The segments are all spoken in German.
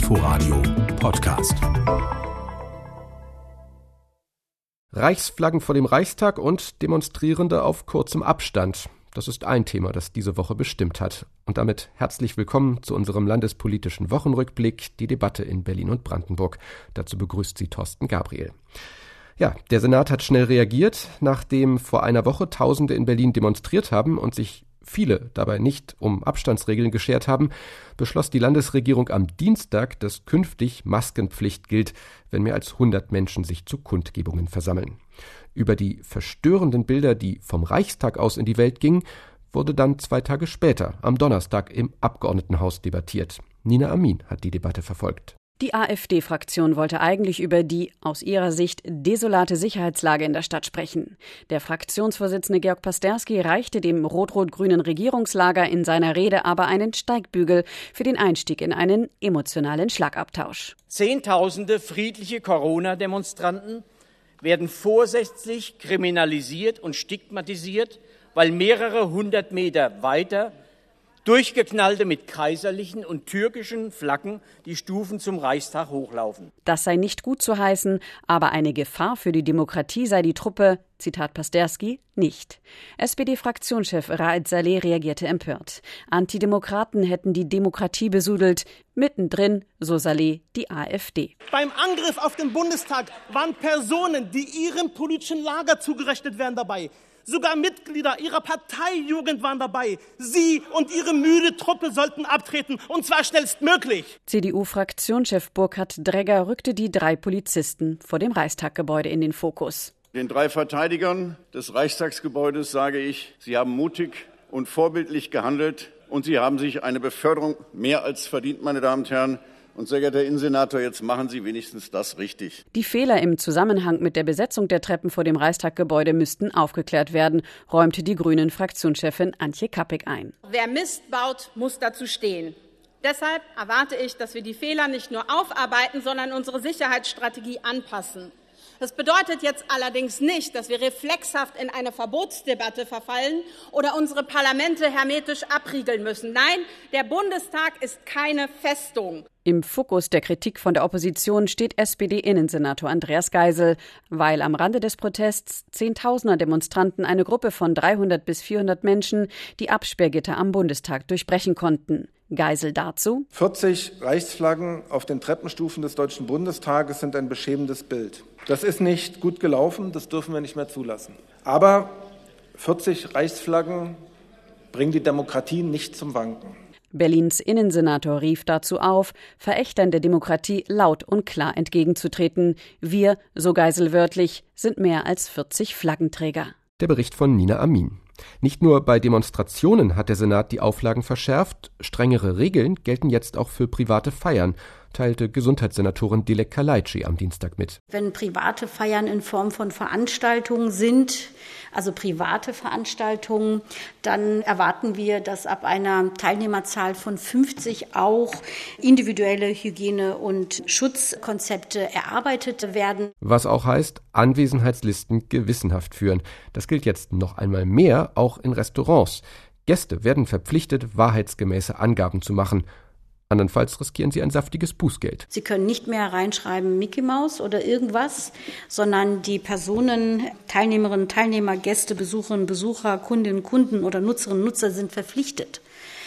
Inforadio Podcast. Reichsflaggen vor dem Reichstag und Demonstrierende auf kurzem Abstand. Das ist ein Thema, das diese Woche bestimmt hat. Und damit herzlich willkommen zu unserem landespolitischen Wochenrückblick, die Debatte in Berlin und Brandenburg. Dazu begrüßt sie Thorsten Gabriel. Ja, der Senat hat schnell reagiert, nachdem vor einer Woche Tausende in Berlin demonstriert haben und sich viele dabei nicht um Abstandsregeln geschert haben, beschloss die Landesregierung am Dienstag, dass künftig Maskenpflicht gilt, wenn mehr als 100 Menschen sich zu Kundgebungen versammeln. Über die verstörenden Bilder, die vom Reichstag aus in die Welt gingen, wurde dann 2 Tage später, am Donnerstag, im Abgeordnetenhaus debattiert. Nina Amin hat die Debatte verfolgt. Die AfD-Fraktion wollte eigentlich über die, aus ihrer Sicht, desolate Sicherheitslage in der Stadt sprechen. Der Fraktionsvorsitzende Georg Pasterski reichte dem rot-rot-grünen Regierungslager in seiner Rede aber einen Steigbügel für den Einstieg in einen emotionalen Schlagabtausch. Zehntausende friedliche Corona-Demonstranten werden vorsätzlich kriminalisiert und stigmatisiert, weil mehrere 100 Meter weiter Durchgeknallte mit kaiserlichen und türkischen Flaggen die Stufen zum Reichstag hochlaufen. Das sei nicht gut zu heißen, aber eine Gefahr für die Demokratie sei die Truppe, Zitat Pasterski, nicht. SPD-Fraktionschef Raed Saleh reagierte empört. Antidemokraten hätten die Demokratie besudelt. Mittendrin, so Saleh, die AfD. Beim Angriff auf den Bundestag waren Personen, die ihrem politischen Lager zugerechnet werden, dabei. Sogar Mitglieder ihrer Parteijugend waren dabei. Sie und ihre müde Truppe sollten abtreten, und zwar schnellstmöglich. CDU-Fraktionschef Burkhard Dregger rückte die 3 Polizisten vor dem Reichstaggebäude in den Fokus. Den 3 Verteidigern des Reichstagsgebäudes sage ich, sie haben mutig und vorbildlich gehandelt und sie haben sich eine Beförderung mehr als verdient, meine Damen und Herren. Und sehr geehrter Herr Innensenator, jetzt machen Sie wenigstens das richtig. Die Fehler im Zusammenhang mit der Besetzung der Treppen vor dem Reichstaggebäude müssten aufgeklärt werden, räumte die Grünen-Fraktionschefin Antje Kappig ein. Wer Mist baut, muss dazu stehen. Deshalb erwarte ich, dass wir die Fehler nicht nur aufarbeiten, sondern unsere Sicherheitsstrategie anpassen. Das bedeutet jetzt allerdings nicht, dass wir reflexhaft in eine Verbotsdebatte verfallen oder unsere Parlamente hermetisch abriegeln müssen. Nein, der Bundestag ist keine Festung. Im Fokus der Kritik von der Opposition steht SPD-Innensenator Andreas Geisel, weil am Rande des Protests Zehntausender Demonstranten eine Gruppe von 300 bis 400 Menschen die Absperrgitter am Bundestag durchbrechen konnten. Geisel dazu: 40 Reichsflaggen auf den Treppenstufen des Deutschen Bundestages sind ein beschämendes Bild. Das ist nicht gut gelaufen, das dürfen wir nicht mehr zulassen. Aber 40 Reichsflaggen bringen die Demokratie nicht zum Wanken. Berlins Innensenator rief dazu auf, Verächtern der Demokratie laut und klar entgegenzutreten. Wir, so Geisel wörtlich, sind mehr als 40 Flaggenträger. Der Bericht von Nina Amin. Nicht nur bei Demonstrationen hat der Senat die Auflagen verschärft, strengere Regeln gelten jetzt auch für private Feiern, teilte Gesundheitssenatorin Dilek Kalaitschi am Dienstag mit. Wenn private Feiern in Form von Veranstaltungen sind, also private Veranstaltungen, dann erwarten wir, dass ab einer Teilnehmerzahl von 50 auch individuelle Hygiene- und Schutzkonzepte erarbeitet werden. Was auch heißt, Anwesenheitslisten gewissenhaft führen. Das gilt jetzt noch einmal mehr auch in Restaurants. Gäste werden verpflichtet, wahrheitsgemäße Angaben zu machen. Andernfalls riskieren sie ein saftiges Bußgeld. Sie können nicht mehr reinschreiben Mickey Maus oder irgendwas, sondern die Personen, Teilnehmerinnen, Teilnehmer, Gäste, Besucherinnen, Besucher, Kundinnen, Kunden oder Nutzerinnen, Nutzer sind verpflichtet,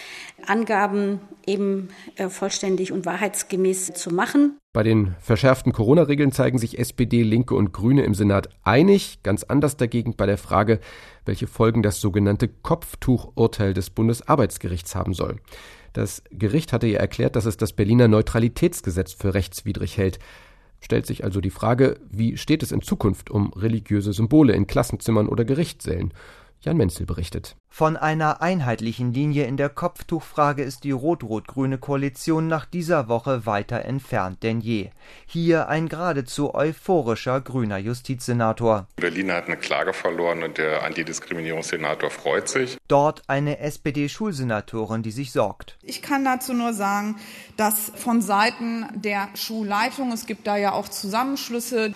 Angaben eben vollständig und wahrheitsgemäß zu machen. Bei den verschärften Corona-Regeln zeigen sich SPD, Linke und Grüne im Senat einig. Ganz anders dagegen bei der Frage, welche Folgen das sogenannte Kopftuchurteil des Bundesarbeitsgerichts haben soll. Das Gericht hatte ja erklärt, dass es das Berliner Neutralitätsgesetz für rechtswidrig hält. Stellt sich also die Frage, wie steht es in Zukunft um religiöse Symbole in Klassenzimmern oder Gerichtssälen? Jan Menzel berichtet. Von einer einheitlichen Linie in der Kopftuchfrage ist die rot-rot-grüne Koalition nach dieser Woche weiter entfernt denn je. Hier ein geradezu euphorischer grüner Justizsenator. Berlin hat eine Klage verloren und der Antidiskriminierungssenator freut sich. Dort eine SPD-Schulsenatorin, die sich sorgt. Ich kann dazu nur sagen, dass von Seiten der Schulleitung, es gibt da ja auch Zusammenschlüsse,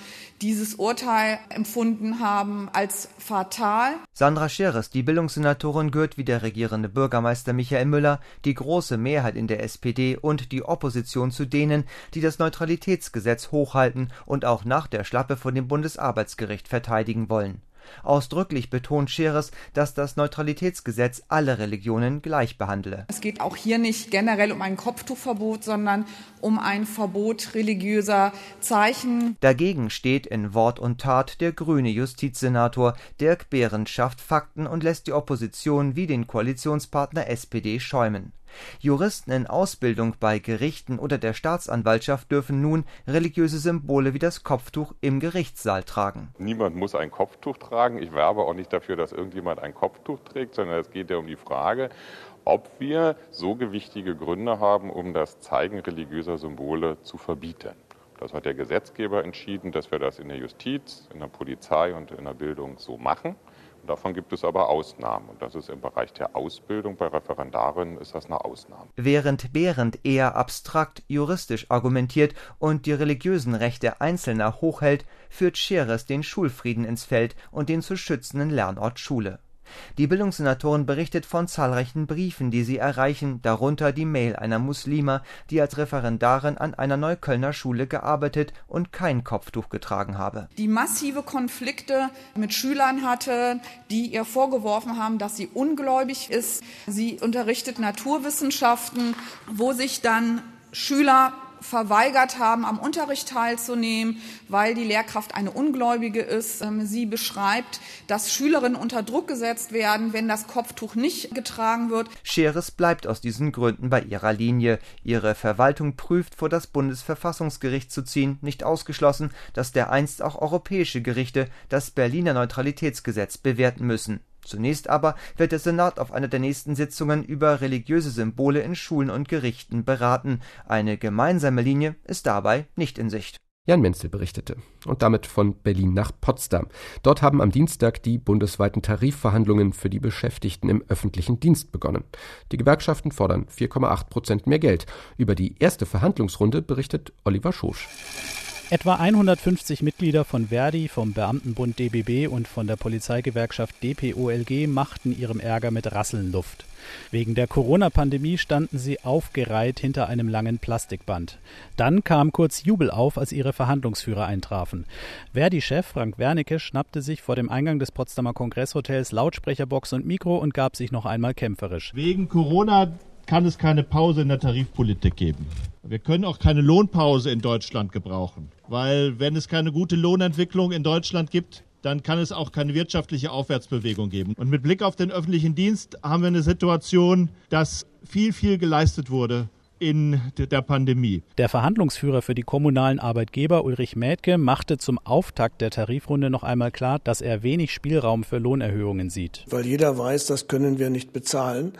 dieses Urteil empfunden haben als fatal. Sandra Scheres, die Bildungssenatorin, gehört wie der regierende Bürgermeister Michael Müller, die große Mehrheit in der SPD und die Opposition zu denen, die das Neutralitätsgesetz hochhalten und auch nach der Schlappe vor dem Bundesarbeitsgericht verteidigen wollen. Ausdrücklich betont Scheres, dass das Neutralitätsgesetz alle Religionen gleich behandle. Es geht auch hier nicht generell um ein Kopftuchverbot, sondern um ein Verbot religiöser Zeichen. Dagegen steht in Wort und Tat der grüne Justizsenator Dirk Behrendt, schafft Fakten und lässt die Opposition wie den Koalitionspartner SPD schäumen. Juristen in Ausbildung bei Gerichten oder der Staatsanwaltschaft dürfen nun religiöse Symbole wie das Kopftuch im Gerichtssaal tragen. Niemand muss ein Kopftuch tragen. Ich werbe auch nicht dafür, dass irgendjemand ein Kopftuch trägt, sondern es geht ja um die Frage, ob wir so gewichtige Gründe haben, um das Zeigen religiöser Symbole zu verbieten. Das hat der Gesetzgeber entschieden, dass wir das in der Justiz, in der Polizei und in der Bildung so machen. Davon gibt es aber Ausnahmen. Und das ist im Bereich der Ausbildung bei Referendarinnen ist das eine Ausnahme. Während Behrendt eher abstrakt juristisch argumentiert und die religiösen Rechte Einzelner hochhält, führt Scheres den Schulfrieden ins Feld und den zu schützenden Lernort Schule. Die Bildungssenatorin berichtet von zahlreichen Briefen, die sie erreichen, darunter die Mail einer Muslima, die als Referendarin an einer Neuköllner Schule gearbeitet und kein Kopftuch getragen habe. Die massive Konflikte mit Schülern hatte, die ihr vorgeworfen haben, dass sie ungläubig ist. Sie unterrichtet Naturwissenschaften, wo sich dann Schüler verweigert haben, am Unterricht teilzunehmen, weil die Lehrkraft eine Ungläubige ist. Sie beschreibt, dass Schülerinnen unter Druck gesetzt werden, wenn das Kopftuch nicht getragen wird. Scheres bleibt aus diesen Gründen bei ihrer Linie. Ihre Verwaltung prüft, vor das Bundesverfassungsgericht zu ziehen, nicht ausgeschlossen, dass dereinst auch europäische Gerichte das Berliner Neutralitätsgesetz bewerten müssen. Zunächst aber wird der Senat auf einer der nächsten Sitzungen über religiöse Symbole in Schulen und Gerichten beraten. Eine gemeinsame Linie ist dabei nicht in Sicht. Jan Menzel berichtete. Und damit von Berlin nach Potsdam. Dort haben am Dienstag die bundesweiten Tarifverhandlungen für die Beschäftigten im öffentlichen Dienst begonnen. Die Gewerkschaften fordern 4,8% mehr Geld. Über die erste Verhandlungsrunde berichtet Oliver Schosch. Etwa 150 Mitglieder von Verdi, vom Beamtenbund DBB und von der Polizeigewerkschaft DPOLG machten ihrem Ärger mit Rasseln Luft. Wegen der Corona-Pandemie standen sie aufgereiht hinter einem langen Plastikband. Dann kam kurz Jubel auf, als ihre Verhandlungsführer eintrafen. Verdi-Chef Frank Wernicke schnappte sich vor dem Eingang des Potsdamer Kongresshotels Lautsprecherbox und Mikro und gab sich noch einmal kämpferisch. Wegen Corona kann es keine Pause in der Tarifpolitik geben. Wir können auch keine Lohnpause in Deutschland gebrauchen, weil wenn es keine gute Lohnentwicklung in Deutschland gibt, dann kann es auch keine wirtschaftliche Aufwärtsbewegung geben. Und mit Blick auf den öffentlichen Dienst haben wir eine Situation, dass viel geleistet wurde in der Pandemie. Der Verhandlungsführer für die kommunalen Arbeitgeber Ulrich Mädke machte zum Auftakt der Tarifrunde noch einmal klar, dass er wenig Spielraum für Lohnerhöhungen sieht. Weil jeder weiß, das können wir nicht bezahlen.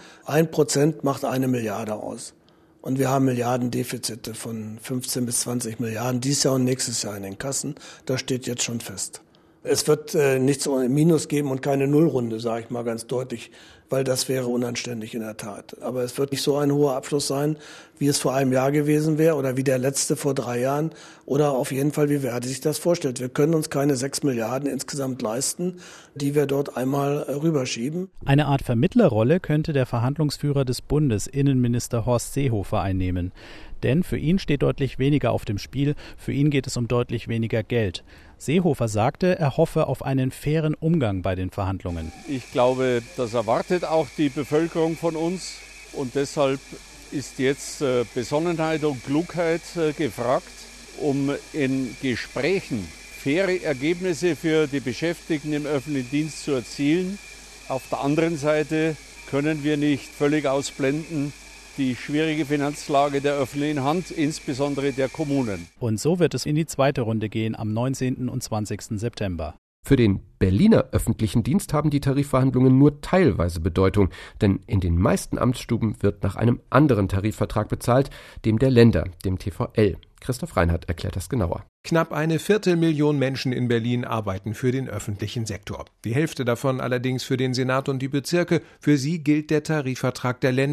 1% macht 1 Milliarde aus. Und wir haben Milliardendefizite von 15 bis 20 Milliarden dieses Jahr und nächstes Jahr in den Kassen. Das steht jetzt schon fest. Es wird nichts ohne Minus geben und keine Nullrunde, sage ich mal ganz deutlich, weil das wäre unanständig in der Tat. Aber es wird nicht so ein hoher Abschluss sein, wie es vor einem Jahr gewesen wäre oder wie der letzte vor 3 Jahren oder auf jeden Fall, wie Verdi sich das vorstellt. Wir können uns keine 6 Milliarden insgesamt leisten, die wir dort einmal rüberschieben. Eine Art Vermittlerrolle könnte der Verhandlungsführer des Bundes, Innenminister Horst Seehofer, einnehmen. Denn für ihn steht deutlich weniger auf dem Spiel, für ihn geht es um deutlich weniger Geld. Seehofer sagte, er hoffe auf einen fairen Umgang bei den Verhandlungen. Ich glaube, das erwartet auch die Bevölkerung von uns und deshalb ist jetzt Besonnenheit und Klugheit gefragt, um in Gesprächen faire Ergebnisse für die Beschäftigten im öffentlichen Dienst zu erzielen. Auf der anderen Seite können wir nicht völlig ausblenden die schwierige Finanzlage der öffentlichen Hand, insbesondere der Kommunen. Und so wird es in die zweite Runde gehen am 19. und 20. September. Für den Berliner öffentlichen Dienst haben die Tarifverhandlungen nur teilweise Bedeutung, denn in den meisten Amtsstuben wird nach einem anderen Tarifvertrag bezahlt, dem der Länder, dem TVL. Christoph Reinhardt erklärt das genauer. Knapp 250.000 Menschen in Berlin arbeiten für den öffentlichen Sektor. Die Hälfte davon allerdings für den Senat und die Bezirke. Für sie gilt der Tarifvertrag der Länder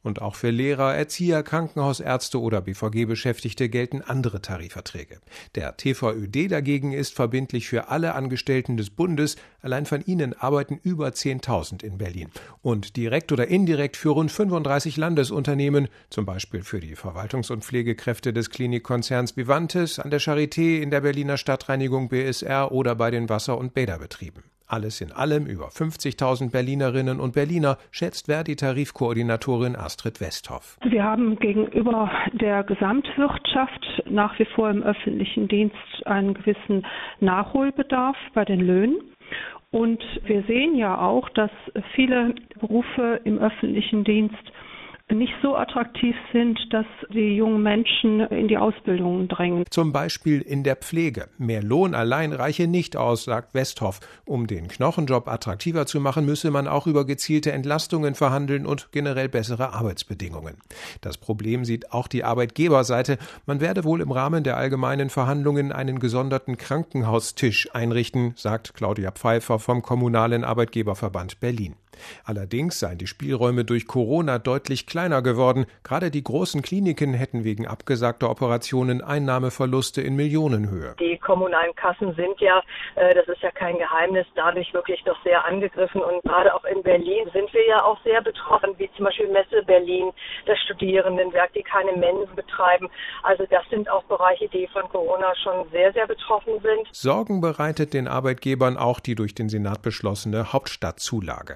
Und auch für Lehrer, Erzieher, Krankenhausärzte oder BVG-Beschäftigte gelten andere Tarifverträge. Der TVÖD dagegen ist verbindlich für alle Angestellten des Bundes. Allein von ihnen arbeiten über 10.000 in Berlin. Und direkt oder indirekt für rund 35 Landesunternehmen, zum Beispiel für die Verwaltungs- und Pflegekräfte des Klinikkonzerns Vivantes, an der Charité, in der Berliner Stadtreinigung BSR oder bei den Wasser- und Bäderbetrieben. Alles in allem über 50.000 Berlinerinnen und Berliner, schätzt Verdi-Tarifkoordinatorin Astrid Westhoff. Wir haben gegenüber der Gesamtwirtschaft nach wie vor im öffentlichen Dienst einen gewissen Nachholbedarf bei den Löhnen. Und wir sehen ja auch, dass viele Berufe im öffentlichen Dienst nicht so attraktiv sind, dass die jungen Menschen in die Ausbildung drängen. Zum Beispiel in der Pflege. Mehr Lohn allein reiche nicht aus, sagt Westhoff. Um den Knochenjob attraktiver zu machen, müsse man auch über gezielte Entlastungen verhandeln und generell bessere Arbeitsbedingungen. Das Problem sieht auch die Arbeitgeberseite. Man werde wohl im Rahmen der allgemeinen Verhandlungen einen gesonderten Krankenhaustisch einrichten, sagt Claudia Pfeiffer vom Kommunalen Arbeitgeberverband Berlin. Allerdings seien die Spielräume durch Corona deutlich kleiner geworden. Gerade die großen Kliniken hätten wegen abgesagter Operationen Einnahmeverluste in Millionenhöhe. Die kommunalen Kassen sind ja, das ist ja kein Geheimnis, dadurch wirklich doch sehr angegriffen. Und gerade auch in Berlin sind wir ja auch sehr betroffen, wie zum Beispiel Messe Berlin, das Studierendenwerk, die keine Mensen betreiben. Also das sind auch Bereiche, die von Corona schon sehr, sehr betroffen sind. Sorgen bereitet den Arbeitgebern auch die durch den Senat beschlossene Hauptstadtzulage.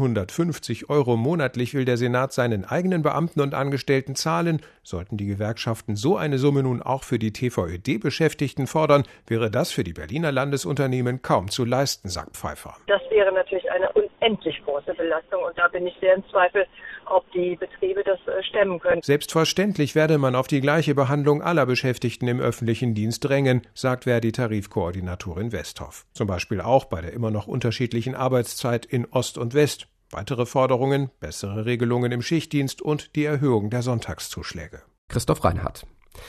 150 € monatlich will der Senat seinen eigenen Beamten und Angestellten zahlen. Sollten die Gewerkschaften so eine Summe nun auch für die TVÖD-Beschäftigten fordern, wäre das für die Berliner Landesunternehmen kaum zu leisten, sagt Pfeiffer. Das wäre natürlich eine unendlich große Belastung und da bin ich sehr im Zweifel, ob die Betriebe das stemmen können. Selbstverständlich werde man auf die gleiche Behandlung aller Beschäftigten im öffentlichen Dienst drängen, sagt Verdi-Tarifkoordinatorin Westhoff. Zum Beispiel auch bei der immer noch unterschiedlichen Arbeitszeit in Ost und West. Weitere Forderungen, bessere Regelungen im Schichtdienst und die Erhöhung der Sonntagszuschläge. Christoph Reinhardt.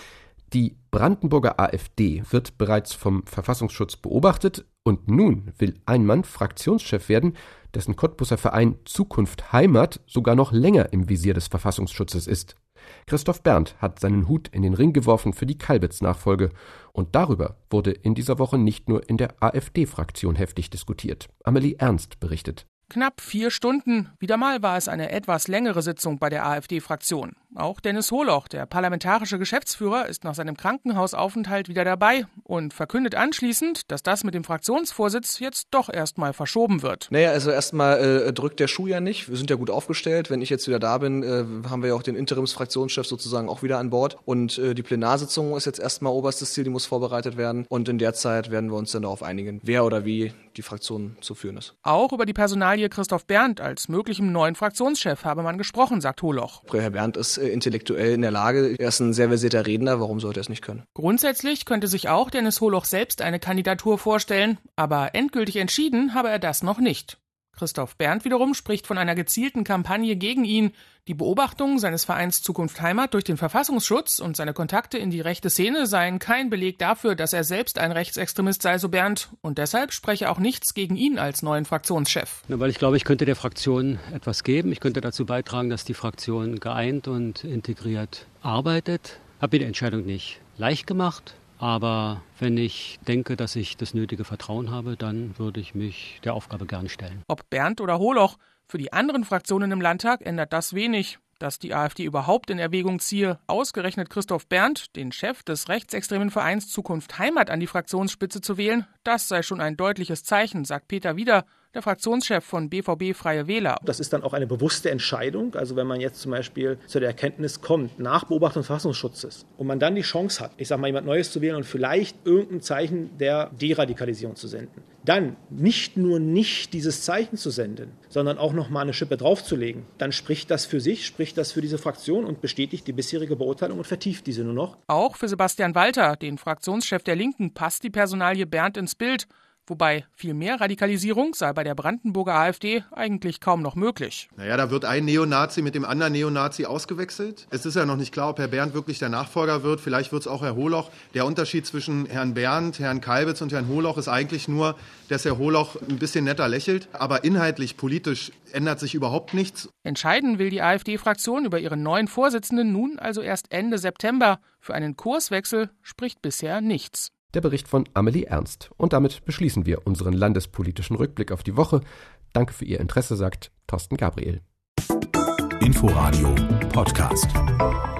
Die Brandenburger AfD wird bereits vom Verfassungsschutz beobachtet und nun will ein Mann Fraktionschef werden, dessen Cottbuser Verein Zukunft Heimat sogar noch länger im Visier des Verfassungsschutzes ist. Christoph Berndt hat seinen Hut in den Ring geworfen für die Kalbitz-Nachfolge. Und darüber wurde in dieser Woche nicht nur in der AfD-Fraktion heftig diskutiert. Amelie Ernst berichtet. Knapp 4 Stunden. Wieder mal war es eine etwas längere Sitzung bei der AfD-Fraktion. Auch Dennis Holoch, der parlamentarische Geschäftsführer, ist nach seinem Krankenhausaufenthalt wieder dabei und verkündet anschließend, dass das mit dem Fraktionsvorsitz jetzt doch erstmal verschoben wird. Naja, also erstmal drückt der Schuh ja nicht. Wir sind ja gut aufgestellt. Wenn ich jetzt wieder da bin, haben wir ja auch den Interimsfraktionschef sozusagen auch wieder an Bord. Und die Plenarsitzung ist jetzt erstmal oberstes Ziel, die muss vorbereitet werden. Und in der Zeit werden wir uns dann darauf einigen, wer oder wie die Fraktion zu führen ist. Auch über die Personalie Christoph Berndt als möglichem neuen Fraktionschef habe man gesprochen, sagt Holoch. Herr Berndt ist intellektuell in der Lage. Er ist ein sehr versierter Redner. Warum sollte er es nicht können? Grundsätzlich könnte sich auch Dennis Holoch selbst eine Kandidatur vorstellen, aber endgültig entschieden habe er das noch nicht. Christoph Berndt wiederum spricht von einer gezielten Kampagne gegen ihn. Die Beobachtung seines Vereins Zukunft Heimat durch den Verfassungsschutz und seine Kontakte in die rechte Szene seien kein Beleg dafür, dass er selbst ein Rechtsextremist sei, so Berndt. Und deshalb spreche auch nichts gegen ihn als neuen Fraktionschef. Weil ich glaube, ich könnte der Fraktion etwas geben. Ich könnte dazu beitragen, dass die Fraktion geeint und integriert arbeitet. Habe mir die Entscheidung nicht leicht gemacht. Aber wenn ich denke, dass ich das nötige Vertrauen habe, dann würde ich mich der Aufgabe gerne stellen. Ob Berndt oder Holoch, für die anderen Fraktionen im Landtag ändert das wenig. Dass die AfD überhaupt in Erwägung ziehe, ausgerechnet Christoph Berndt, den Chef des rechtsextremen Vereins Zukunft Heimat, an die Fraktionsspitze zu wählen, das sei schon ein deutliches Zeichen, sagt Peter Wieder, der Fraktionschef von BVB Freie Wähler. Das ist dann auch eine bewusste Entscheidung. Also wenn man jetzt zum Beispiel zu der Erkenntnis kommt, nach Beobachtung des Verfassungsschutzes, und man dann die Chance hat, jemand Neues zu wählen und vielleicht irgendein Zeichen der Deradikalisierung zu senden, dann nicht nur nicht dieses Zeichen zu senden, sondern auch noch mal eine Schippe draufzulegen, dann spricht das für sich, spricht das für diese Fraktion und bestätigt die bisherige Beurteilung und vertieft diese nur noch. Auch für Sebastian Walter, den Fraktionschef der Linken, passt die Personalie Berndt ins Bild. Wobei viel mehr Radikalisierung sei bei der Brandenburger AfD eigentlich kaum noch möglich. Naja, da wird ein Neonazi mit dem anderen Neonazi ausgewechselt. Es ist ja noch nicht klar, ob Herr Berndt wirklich der Nachfolger wird. Vielleicht wird es auch Herr Holoch. Der Unterschied zwischen Herrn Berndt, Herrn Kalbitz und Herrn Holoch ist eigentlich nur, dass Herr Holoch ein bisschen netter lächelt. Aber inhaltlich, politisch ändert sich überhaupt nichts. Entscheiden will die AfD-Fraktion über ihren neuen Vorsitzenden nun also erst Ende September. Für einen Kurswechsel spricht bisher nichts. Der Bericht von Amelie Ernst. Und damit beschließen wir unseren landespolitischen Rückblick auf die Woche. Danke für Ihr Interesse, sagt Thorsten Gabriel. Inforadio Podcast.